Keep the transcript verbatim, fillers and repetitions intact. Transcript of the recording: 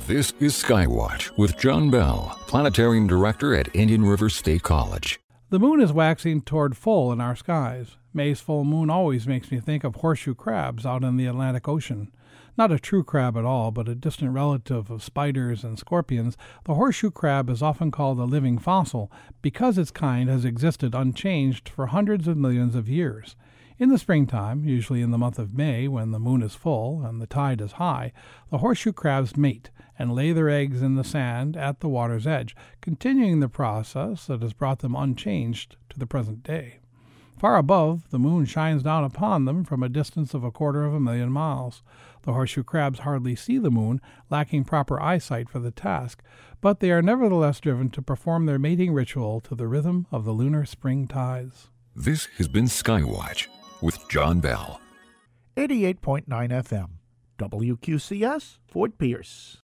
This is Skywatch with John Bell, Planetarium Director at Indian River State College. The moon is waxing toward full in our skies. May's full moon always makes me think of horseshoe crabs out in the Atlantic Ocean. Not a true crab at all, but a distant relative of spiders and scorpions, the horseshoe crab is often called a living fossil because its kind has existed unchanged for hundreds of millions of years. In the springtime, usually in the month of May when the moon is full and the tide is high, the horseshoe crabs mate and lay their eggs in the sand at the water's edge, continuing the process that has brought them unchanged to the present day. Far above, the moon shines down upon them from a distance of a quarter of a million miles. The horseshoe crabs hardly see the moon, lacking proper eyesight for the task, but they are nevertheless driven to perform their mating ritual to the rhythm of the lunar spring tides. This has been Skywatch with John Bell. eighty-eight point nine F M, W Q C S, Fort Pierce.